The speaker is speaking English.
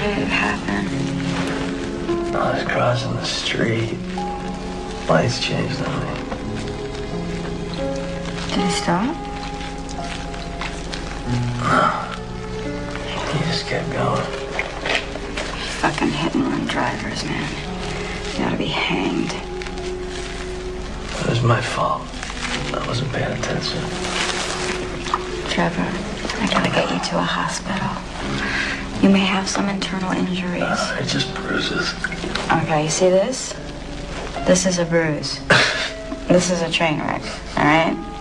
did it happen? I was crossing the street. Lights changed on me. Did he stop? He just kept going. Fucking hit-and-run drivers, man. You ought to be hanged. It was my fault. I wasn't paying attention. Trevor, I gotta get you to a hospital. You may have some internal injuries. It's just bruises. Okay, you see this? This is a bruise. This is a train wreck, all right?